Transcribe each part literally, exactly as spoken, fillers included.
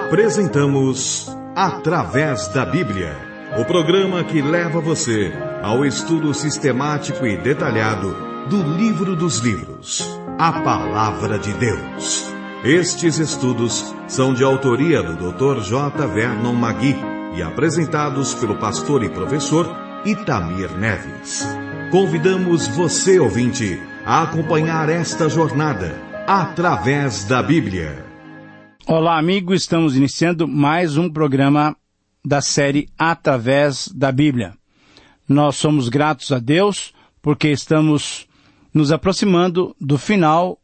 Apresentamos Através da Bíblia, o programa que leva você ao estudo sistemático e detalhado do livro dos livros, a Palavra de Deus. Estes estudos são de autoria do doutor J. Vernon Magui e apresentados pelo pastor e professor Itamir Neves. Convidamos você, ouvinte, a acompanhar esta jornada através da Bíblia. Olá, amigo, estamos iniciando mais um programa da série Através da Bíblia. Nós somos gratos a Deus porque estamos nos aproximando do final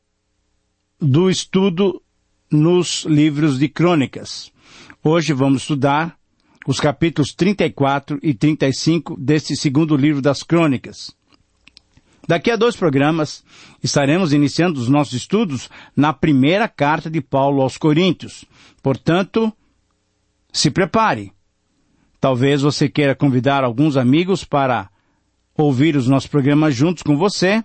do estudo nos livros de Crônicas. Hoje vamos estudar os capítulos trinta e quatro e trinta e cinco deste segundo livro das Crônicas. Daqui a dois programas, estaremos iniciando os nossos estudos na primeira carta de Paulo aos Coríntios. Portanto, se prepare. Talvez você queira convidar alguns amigos para ouvir os nossos programas juntos com você.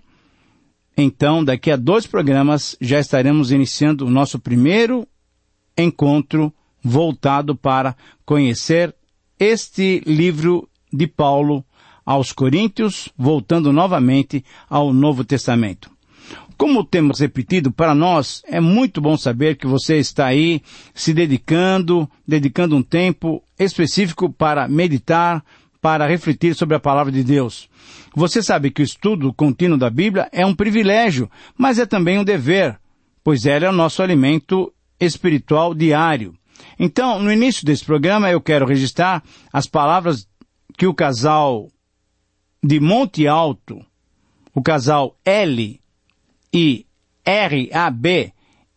Então, daqui a dois programas, já estaremos iniciando o nosso primeiro encontro voltado para conhecer este livro de Paulo aos Coríntios, voltando novamente ao Novo Testamento. Como temos repetido, para nós é muito bom saber que você está aí se dedicando, dedicando um tempo específico para meditar, para refletir sobre a Palavra de Deus. Você sabe que o estudo contínuo da Bíblia é um privilégio, mas é também um dever, pois ela é o nosso alimento espiritual diário. Então, no início desse programa, eu quero registrar as palavras que o casal de Monte Alto, o casal L e R A B,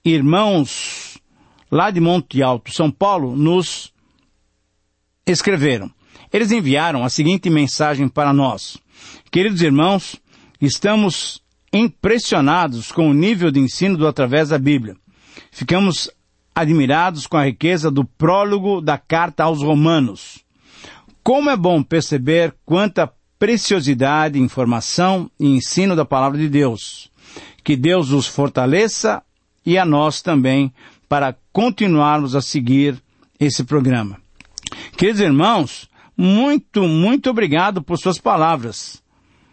irmãos lá de Monte Alto, São Paulo, nos escreveram. Eles enviaram a seguinte mensagem para nós. Queridos irmãos, estamos impressionados com o nível de ensino do Através da Bíblia. Ficamos admirados com a riqueza do prólogo da carta aos Romanos. Como é bom perceber quanta preciosidade, informação e ensino da Palavra de Deus. Que Deus os fortaleça e a nós também para continuarmos a seguir esse programa. Queridos irmãos, muito, muito obrigado por suas palavras.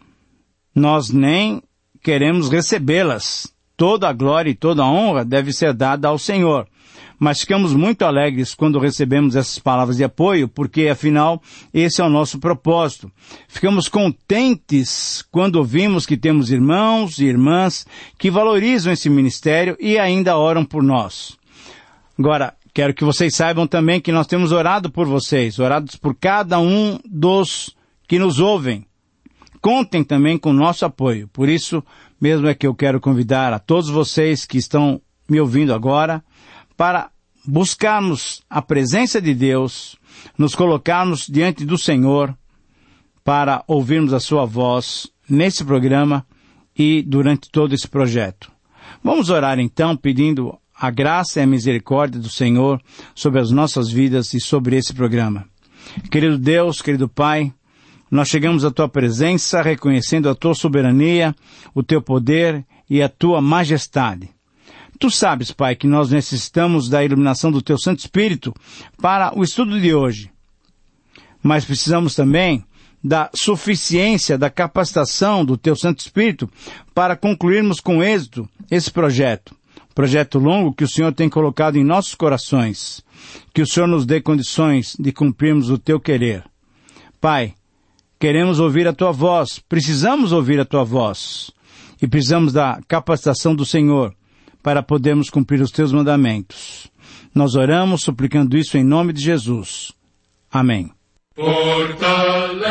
Nós nem queremos recebê-las. Toda a glória e toda a honra deve ser dada ao Senhor. Mas ficamos muito alegres quando recebemos essas palavras de apoio, porque, afinal, esse é o nosso propósito. Ficamos contentes quando ouvimos que temos irmãos e irmãs que valorizam esse ministério e ainda oram por nós. Agora, quero que vocês saibam também que nós temos orado por vocês, orados por cada um dos que nos ouvem. Contem também com o nosso apoio. Por isso, mesmo é que eu quero convidar a todos vocês que estão me ouvindo agora, para buscarmos a presença de Deus, nos colocarmos diante do Senhor, para ouvirmos a sua voz nesse programa e durante todo esse projeto. Vamos orar então, pedindo a graça e a misericórdia do Senhor sobre as nossas vidas e sobre esse programa. Querido Deus, querido Pai, nós chegamos à Tua presença, reconhecendo a Tua soberania, o Teu poder e a Tua majestade. Tu sabes, Pai, que nós necessitamos da iluminação do Teu Santo Espírito para o estudo de hoje. Mas precisamos também da suficiência, da capacitação do Teu Santo Espírito para concluirmos com êxito esse projeto. Projeto longo que o Senhor tem colocado em nossos corações. Que o Senhor nos dê condições de cumprirmos o Teu querer. Pai, queremos ouvir a Tua voz, precisamos ouvir a Tua voz. E precisamos da capacitação do Senhor para podermos cumprir os Teus mandamentos. Nós oramos suplicando isso em nome de Jesus. Amém. Fortalece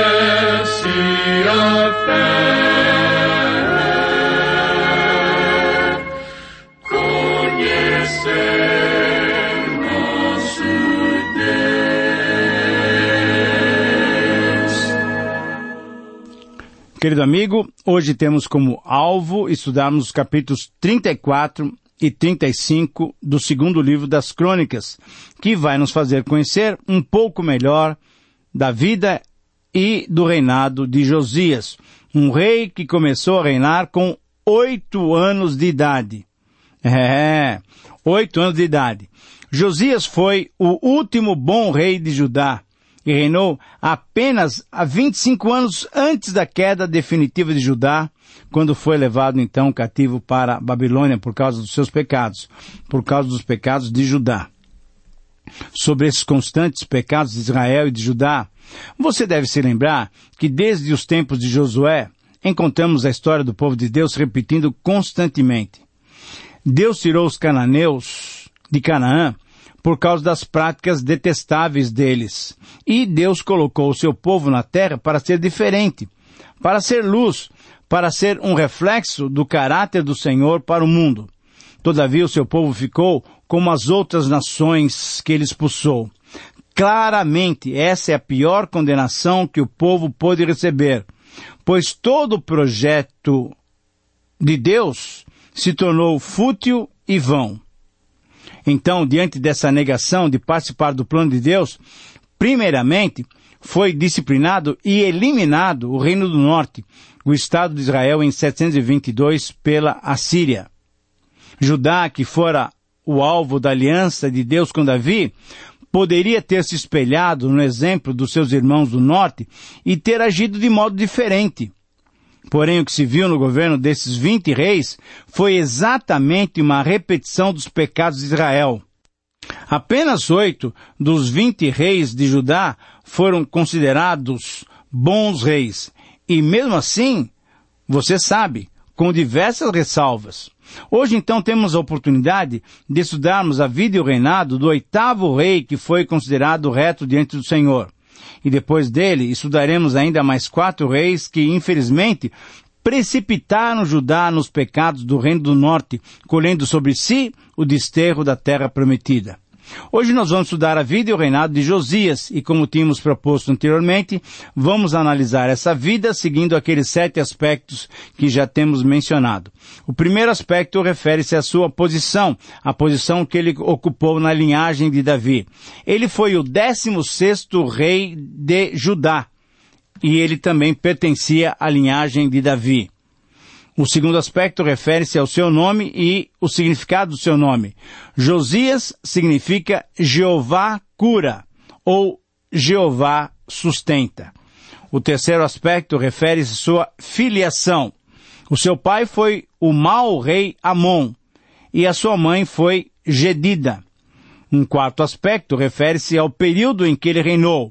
a fé, conhecer nosso Deus. Querido amigo, hoje temos como alvo estudarmos os capítulos trinta e quatro e trinta e cinco do segundo livro das Crônicas, que vai nos fazer conhecer um pouco melhor da vida e do reinado de Josias, um rei que começou a reinar com oito anos de idade. É, oito anos de idade. Josias foi o último bom rei de Judá e reinou apenas há vinte e cinco anos antes da queda definitiva de Judá, quando foi levado então cativo para a Babilônia por causa dos seus pecados, por causa dos pecados de Judá. Sobre esses constantes pecados de Israel e de Judá, você deve se lembrar que desde os tempos de Josué, encontramos a história do povo de Deus repetindo constantemente. Deus tirou os cananeus de Canaã por causa das práticas detestáveis deles. E Deus colocou o seu povo na terra para ser diferente, para ser luz, para ser um reflexo do caráter do Senhor para o mundo. Todavia o seu povo ficou como as outras nações que ele expulsou. Claramente, essa é a pior condenação que o povo pôde receber, pois todo o projeto de Deus se tornou fútil e vão. Então, diante dessa negação de participar do plano de Deus, primeiramente, foi disciplinado e eliminado o Reino do Norte, o Estado de Israel, em setecentos e vinte e dois, pela Assíria. Judá, que fora o alvo da aliança de Deus com Davi, poderia ter se espelhado no exemplo dos seus irmãos do Norte e ter agido de modo diferente. Porém, o que se viu no governo desses vinte reis foi exatamente uma repetição dos pecados de Israel. Apenas oito dos vinte reis de Judá foram considerados bons reis. E mesmo assim, você sabe, com diversas ressalvas. Hoje, então, temos a oportunidade de estudarmos a vida e o reinado do oitavo rei que foi considerado reto diante do Senhor. E depois dele, estudaremos ainda mais quatro reis que, infelizmente, precipitaram Judá nos pecados do Reino do Norte, colhendo sobre si o desterro da terra prometida. Hoje nós vamos estudar a vida e o reinado de Josias, e como tínhamos proposto anteriormente, vamos analisar essa vida seguindo aqueles sete aspectos que já temos mencionado. O primeiro aspecto refere-se à sua posição, a posição que ele ocupou na linhagem de Davi. Ele foi o décimo sexto rei de Judá, e ele também pertencia à linhagem de Davi. O segundo aspecto refere-se ao seu nome e o significado do seu nome. Josias significa Jeová cura, ou Jeová sustenta. O terceiro aspecto refere-se à sua filiação. O seu pai foi o mau rei Amon, e a sua mãe foi Gedida. Um quarto aspecto refere-se ao período em que ele reinou.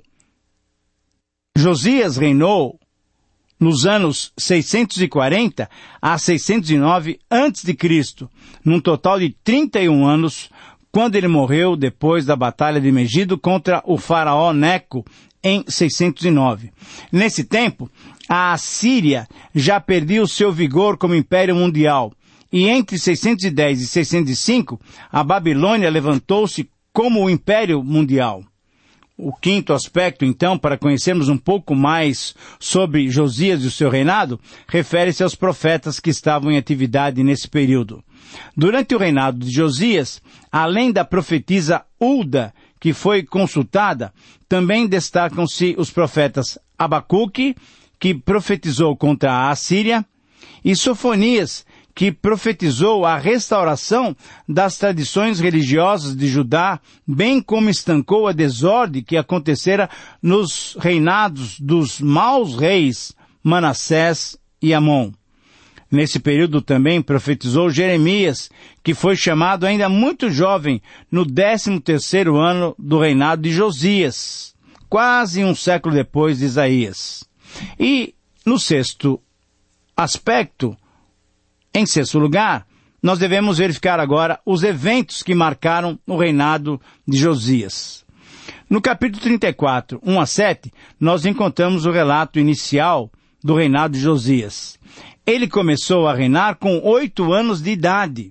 Josias reinou nos anos seiscentos e quarenta a seiscentos e nove antes de Cristo, num total de trinta e um anos, quando ele morreu depois da Batalha de Megido contra o faraó Neco, em seiscentos e nove. Nesse tempo, a Assíria já perdia o seu vigor como império mundial, e entre seiscentos e dez e seiscentos e cinco, a Babilônia levantou-se como o império mundial. O quinto aspecto, então, para conhecermos um pouco mais sobre Josias e o seu reinado, refere-se aos profetas que estavam em atividade nesse período. Durante o reinado de Josias, além da profetisa Hulda, que foi consultada, também destacam-se os profetas Abacuque, que profetizou contra a Assíria, e Sofonias, que profetizou a restauração das tradições religiosas de Judá, bem como estancou a desordem que acontecera nos reinados dos maus reis Manassés e Amon. Nesse período também profetizou Jeremias, que foi chamado ainda muito jovem no décimo terceiro ano do reinado de Josias, quase um século depois de Isaías. E no sexto aspecto, em sexto lugar, nós devemos verificar agora os eventos que marcaram o reinado de Josias. No capítulo trinta e quatro, um a sete, nós encontramos o relato inicial do reinado de Josias. Ele começou a reinar com oito anos de idade.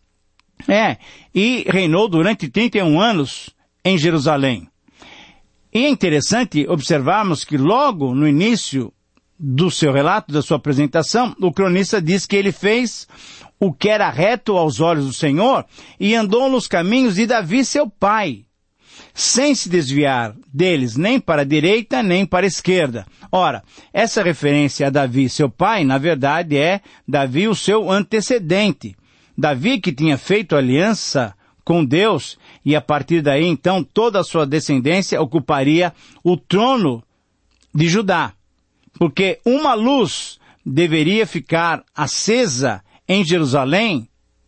É, e reinou durante trinta e um anos em Jerusalém. E é interessante observarmos que logo no início do seu relato, da sua apresentação, o cronista diz que ele fez o que era reto aos olhos do Senhor e andou nos caminhos de Davi, seu pai, sem se desviar deles nem para a direita nem para a esquerda. Ora, essa referência a Davi, seu pai, na verdade é Davi, o seu antecedente. Davi que tinha feito aliança com Deus, e a partir daí, então, toda a sua descendência ocuparia o trono de Judá. Porque uma luz deveria ficar acesa em Jerusalém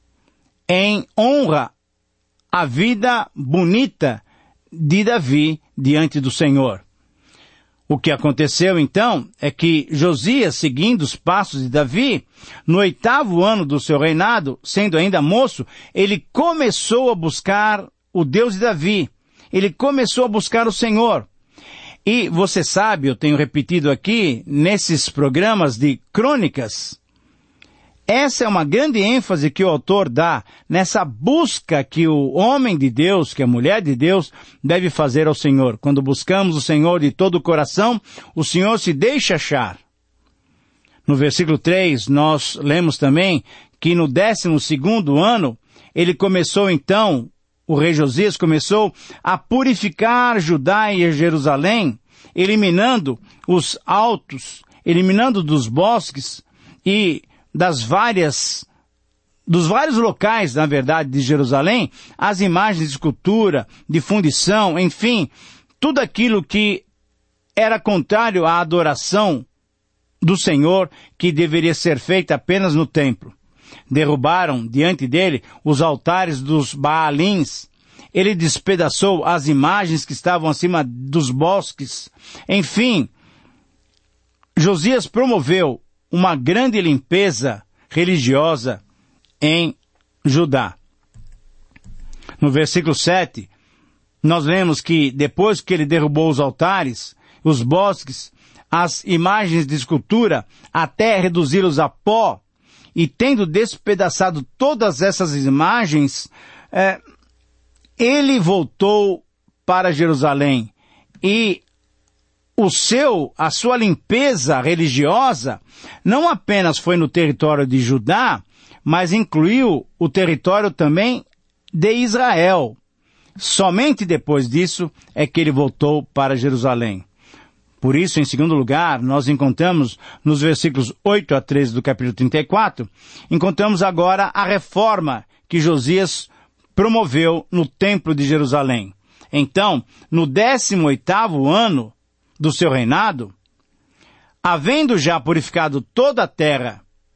em honra à vida bonita de Davi diante do Senhor. O que aconteceu então é que Josias, seguindo os passos de Davi, no oitavo ano do seu reinado, sendo ainda moço, ele começou a buscar o Deus de Davi. Ele começou a buscar o Senhor. E você sabe, eu tenho repetido aqui, nesses programas de crônicas, essa é uma grande ênfase que o autor dá nessa busca que o homem de Deus, que a mulher de Deus, deve fazer ao Senhor. Quando buscamos o Senhor de todo o coração, o Senhor se deixa achar. No versículo três, nós lemos também que no décimo segundo ano, ele começou então, o rei Josias começou a purificar Judá e Jerusalém, eliminando os altos, eliminando dos bosques e das várias, dos vários locais, na verdade, de Jerusalém, as imagens de escultura, de fundição, enfim, tudo aquilo que era contrário à adoração do Senhor, que deveria ser feita apenas no templo. Derrubaram diante dele os altares dos Baalins. Ele despedaçou as imagens que estavam acima dos bosques. Enfim, Josias promoveu uma grande limpeza religiosa em Judá. No versículo sete, nós lemos que depois que ele derrubou os altares, os bosques, as imagens de escultura, até reduzi-los a pó, e tendo despedaçado todas essas imagens, é, ele voltou para Jerusalém e o seu, a sua limpeza religiosa não apenas foi no território de Judá, mas incluiu o território também de Israel. Somente depois disso é que ele voltou para Jerusalém. Por isso, em segundo lugar, nós encontramos nos versículos oito a treze do capítulo trinta e quatro, encontramos agora a reforma que Josias promoveu no templo de Jerusalém. Então, no décimo oitavo ano do seu reinado, havendo já purificado toda a terra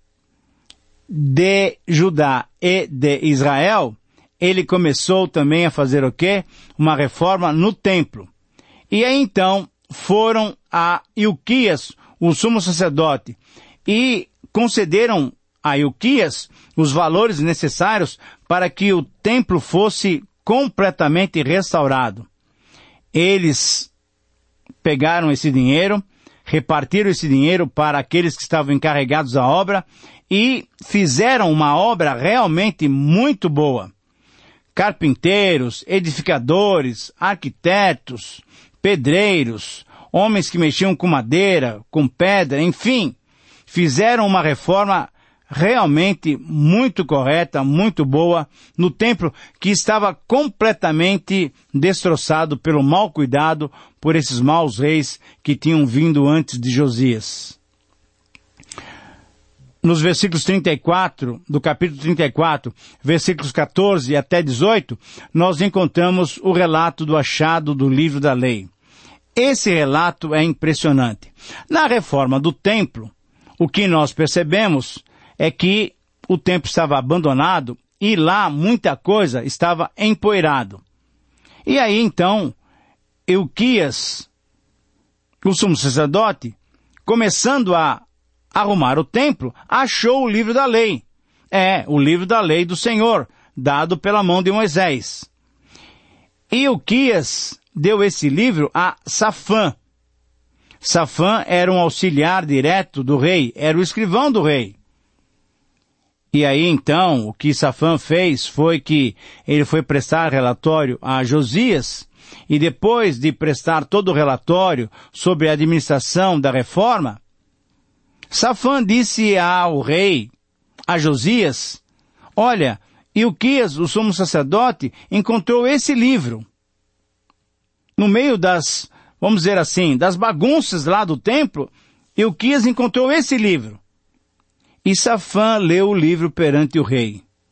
de Judá e de Israel, ele começou também a fazer o quê? Uma reforma no templo. E aí então foram a Ilquias, o sumo sacerdote, e concederam a Ilquias os valores necessários para que o templo fosse completamente restaurado. Eles pegaram esse dinheiro, repartiram esse dinheiro para aqueles que estavam encarregados da obra e fizeram uma obra realmente muito boa. Carpinteiros, edificadores, arquitetos, pedreiros, homens que mexiam com madeira, com pedra, enfim, fizeram uma reforma realmente muito correta, muito boa, no templo que estava completamente destroçado pelo mau cuidado por esses maus reis que tinham vindo antes de Josias. Nos versículos trinta e quatro, do capítulo trinta e quatro, versículos quatorze até dezoito, nós encontramos o relato do achado do livro da lei. Esse relato é impressionante. Na reforma do templo, o que nós percebemos é que o templo estava abandonado e lá muita coisa estava empoeirado. E aí então, Ilquias, o sumo sacerdote, começando a arrumar o templo, achou o livro da lei. É, o livro da lei do Senhor, dado pela mão de Moisés. E Ilquias deu esse livro a Safã. Safã era um auxiliar direto do rei, era o escrivão do rei. E aí então, o que Safã fez foi que ele foi prestar relatório a Josias, e depois de prestar todo o relatório sobre a administração da reforma, Safã disse ao rei, a Josias, olha, Ilquias, o sumo sacerdote, encontrou esse livro. No meio das, vamos dizer assim, das bagunças lá do templo, Ilquias encontrou esse livro. E Safã leu o livro perante o rei.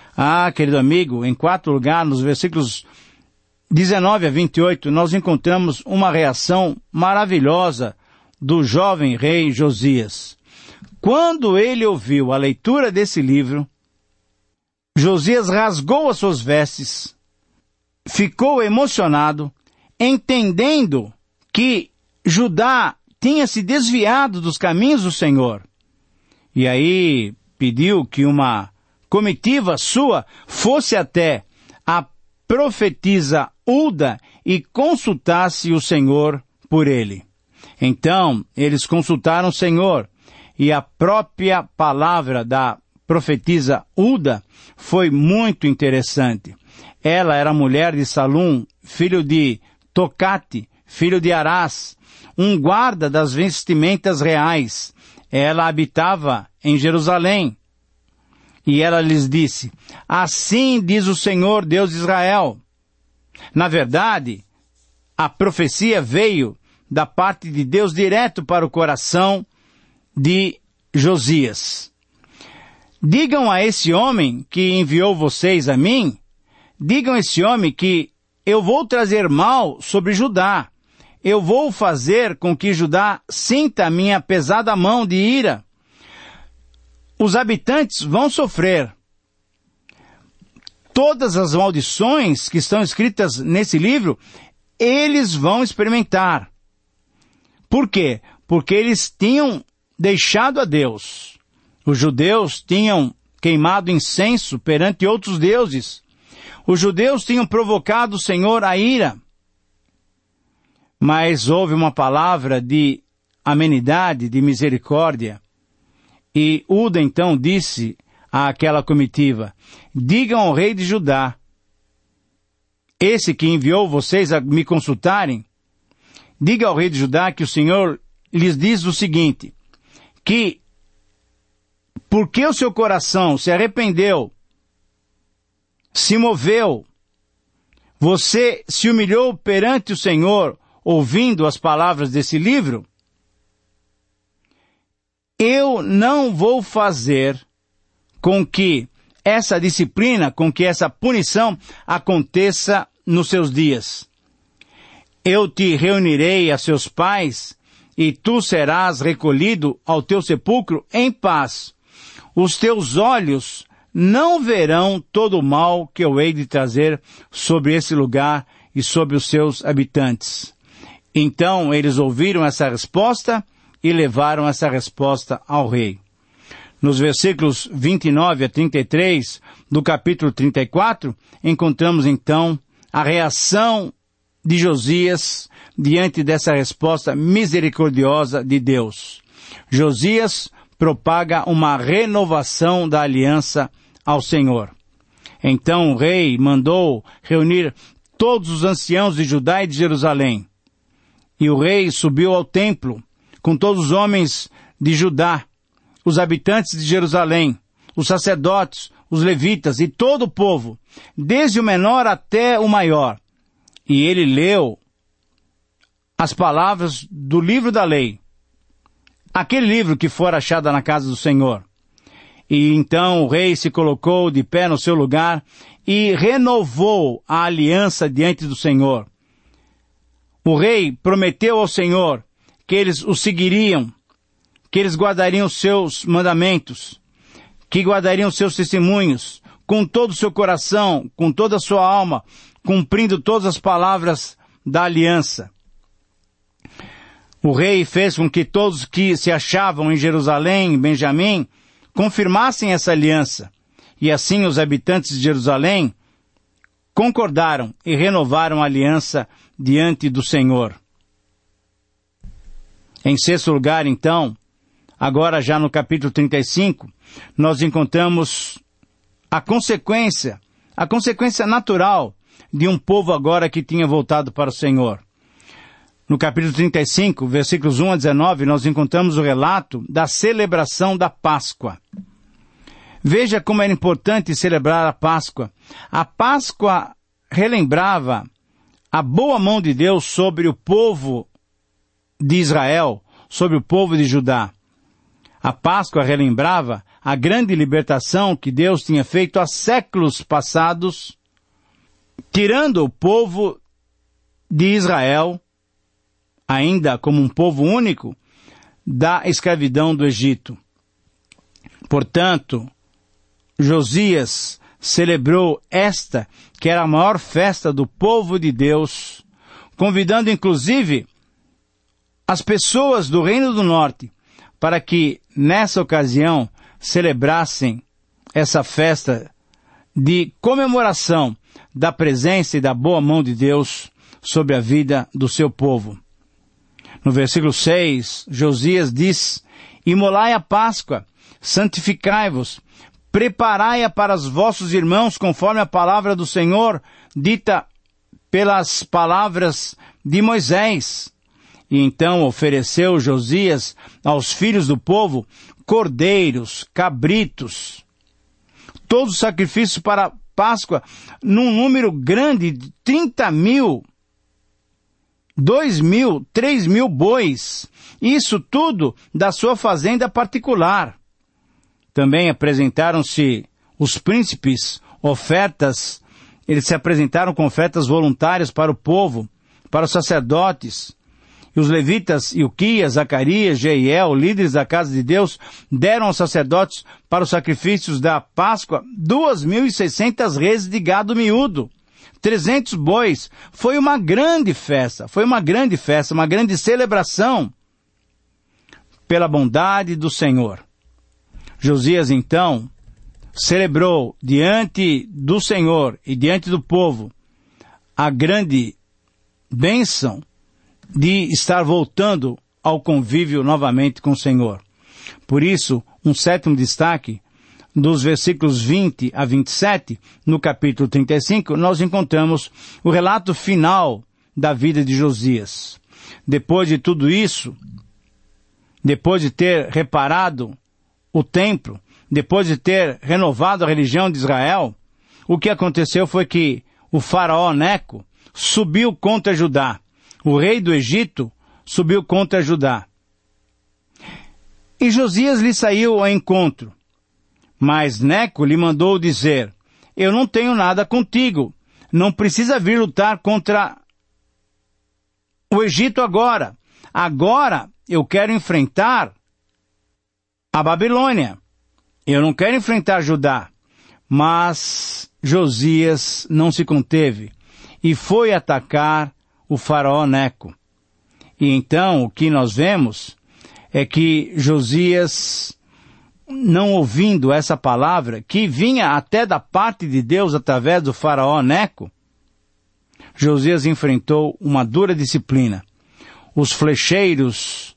Ah, querido amigo, em quarto lugar, nos versículos dezenove a vinte e oito, nós encontramos uma reação maravilhosa do jovem rei Josias. Quando ele ouviu a leitura desse livro, Josias rasgou as suas vestes, ficou emocionado, entendendo que Judá tinha se desviado dos caminhos do Senhor. E aí pediu que uma comitiva sua fosse até a profetisa Ulda e consultasse o Senhor por ele. Então, eles consultaram o Senhor, e a própria palavra da profetisa Ulda foi muito interessante. Ela era mulher de Salum, filho de Tocate, filho de Arás, um guarda das vestimentas reais. Ela habitava em Jerusalém. E ela lhes disse: assim diz o Senhor Deus de Israel. Na verdade, a profecia veio da parte de Deus direto para o coração de Josias. Digam a esse homem que enviou vocês a mim, digam a esse homem que eu vou trazer mal sobre Judá. Eu vou fazer com que Judá sinta a minha pesada mão de ira. Os habitantes vão sofrer. Todas as maldições que estão escritas nesse livro, eles vão experimentar. Por quê? Porque eles tinham deixado a Deus. Os judeus tinham queimado incenso perante outros deuses. Os judeus tinham provocado o Senhor a ira. Mas houve uma palavra de amenidade, de misericórdia. E Ulda então disse àquela comitiva: digam ao rei de Judá, esse que enviou vocês a me consultarem, diga ao rei de Judá que o Senhor lhes diz o seguinte, que porque o seu coração se arrependeu, se moveu, você se humilhou perante o Senhor, ouvindo as palavras desse livro, eu não vou fazer com que essa disciplina, com que essa punição aconteça nos seus dias. Eu te reunirei a seus pais e tu serás recolhido ao teu sepulcro em paz. Os teus olhos não verão todo o mal que eu hei de trazer sobre esse lugar e sobre os seus habitantes. Então eles ouviram essa resposta e levaram essa resposta ao rei. Nos versículos vinte e nove a trinta e três do capítulo trinta e quatro, encontramos então a reação de Josias diante dessa resposta misericordiosa de Deus. Josias propaga uma renovação da aliança ao Senhor. Então o rei mandou reunir todos os anciãos de Judá e de Jerusalém. E o rei subiu ao templo com todos os homens de Judá, os habitantes de Jerusalém, os sacerdotes, os levitas e todo o povo, desde o menor até o maior. E ele leu as palavras do livro da lei, aquele livro que fora achado na casa do Senhor. E então o rei se colocou de pé no seu lugar e renovou a aliança diante do Senhor. O rei prometeu ao Senhor que eles o seguiriam, que eles guardariam os seus mandamentos, que guardariam os seus testemunhos, com todo o seu coração, com toda a sua alma, cumprindo todas as palavras da aliança. O rei fez com que todos que se achavam em Jerusalém, em Benjamim, confirmassem essa aliança. E assim os habitantes de Jerusalém concordaram e renovaram a aliança diante do Senhor. Em sexto lugar, então, agora já no capítulo trinta e cinco, nós encontramos a consequência, a consequência natural de um povo agora que tinha voltado para o Senhor. No capítulo trinta e cinco, versículos um a dezenove, nós encontramos o relato da celebração da Páscoa. Veja como era importante celebrar a Páscoa. A Páscoa relembrava a boa mão de Deus sobre o povo de Israel, sobre o povo de Judá. A Páscoa relembrava a grande libertação que Deus tinha feito há séculos passados, tirando o povo de Israel, ainda como um povo único, da escravidão do Egito. Portanto, Josias celebrou esta, que era a maior festa do povo de Deus, convidando inclusive as pessoas do Reino do Norte para que, nessa ocasião, celebrassem essa festa de comemoração da presença e da boa mão de Deus sobre a vida do seu povo. No versículo seis, Josias diz: imolai a Páscoa, santificai-vos, preparai-a para os vossos irmãos, conforme a palavra do Senhor, dita pelas palavras de Moisés. E então ofereceu Josias aos filhos do povo cordeiros, cabritos, todos os sacrifícios para Páscoa, num número grande de trinta mil, dois mil, três mil bois, isso tudo da sua fazenda particular. Também apresentaram-se os príncipes, ofertas, eles se apresentaram com ofertas voluntárias para o povo, para os sacerdotes. E os levitas, Ilquias, Zacarias, Jeiel, líderes da casa de Deus, deram aos sacerdotes para os sacrifícios da Páscoa duas mil e seiscentas reses de gado miúdo, trezentos bois. Foi uma grande festa, foi uma grande festa, uma grande celebração pela bondade do Senhor. Josias, então, celebrou diante do Senhor e diante do povo a grande bênção de estar voltando ao convívio novamente com o Senhor. Por isso, um sétimo destaque, dos versículos vinte a vinte e sete, no capítulo trinta e cinco, nós encontramos o relato final da vida de Josias. Depois de tudo isso, depois de ter reparado o templo, depois de ter renovado a religião de Israel, o que aconteceu foi que o faraó Neco subiu contra Judá. O rei do Egito subiu contra Judá. E Josias lhe saiu ao encontro. Mas Neco lhe mandou dizer: eu não tenho nada contigo. Não precisa vir lutar contra o Egito agora. Agora eu quero enfrentar a Babilônia. Eu não quero enfrentar Judá. Mas Josias não se conteve e foi atacar o faraó Neco. E então o que nós vemos é que Josias, não ouvindo essa palavra, que vinha até da parte de Deus através do faraó Neco, Josias enfrentou uma dura disciplina. Os flecheiros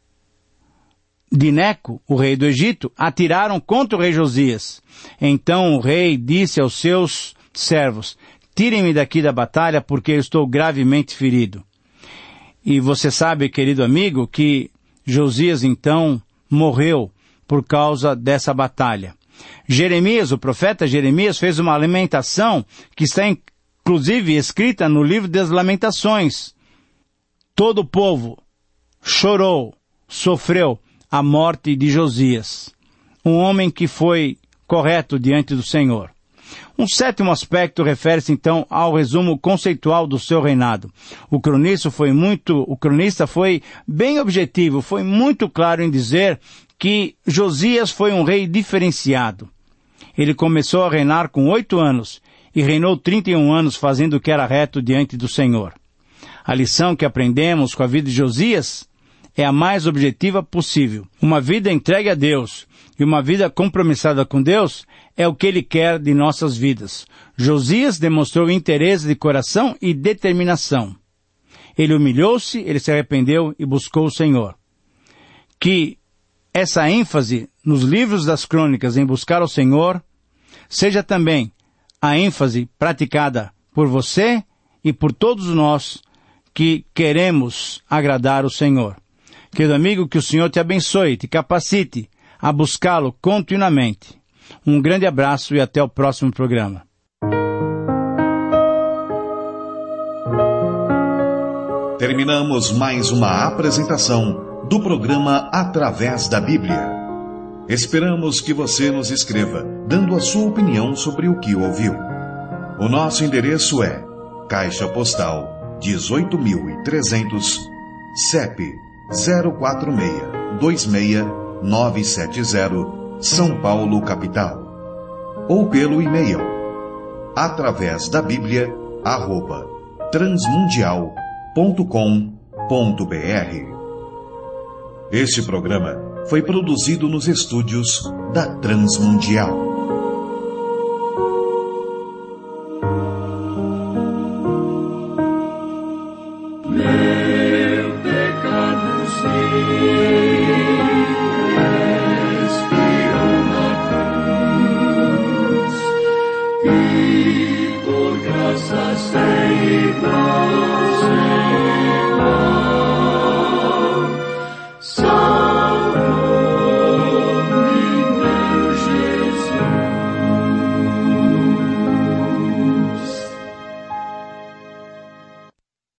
de Neco, o rei do Egito, atiraram contra o rei Josias. Então o rei disse aos seus servos: tirem-me daqui da batalha, porque eu estou gravemente ferido. E você sabe, querido amigo, que Josias então morreu por causa dessa batalha. Jeremias, o profeta Jeremias, fez uma lamentação que está inclusive escrita no livro das Lamentações. Todo o povo chorou, sofreu a morte de Josias, um homem que foi correto diante do Senhor. Um sétimo aspecto refere-se então ao resumo conceitual do seu reinado. O cronista foi muito, o cronista foi bem objetivo, foi muito claro em dizer que Josias foi um rei diferenciado. Ele começou a reinar com oito anos e reinou trinta e um anos fazendo o que era reto diante do Senhor. A lição que aprendemos com a vida de Josias é a mais objetiva possível. Uma vida entregue a Deus e uma vida compromissada com Deus é o que Ele quer de nossas vidas. Josias demonstrou interesse de coração e determinação. Ele humilhou-se, ele se arrependeu e buscou o Senhor. Que essa ênfase nos livros das crônicas em buscar o Senhor seja também a ênfase praticada por você e por todos nós que queremos agradar o Senhor. Querido amigo, que o Senhor te abençoe, te capacite a buscá-lo continuamente. Um grande abraço e até o próximo programa. Terminamos mais uma apresentação do programa Através da Bíblia. Esperamos que você nos escreva, dando a sua opinião sobre o que ouviu. O nosso endereço é Caixa Postal dezoito mil e trezentos, C E P zero quatro seis dois seis nove sete zero, São Paulo, capital. Ou pelo e-mail através da Bíblia, arroba transmundial ponto com ponto br. Este programa foi produzido nos estúdios da Transmundial. Meu pecado se expirou na cruz, e por graça sem igual, sem igual, só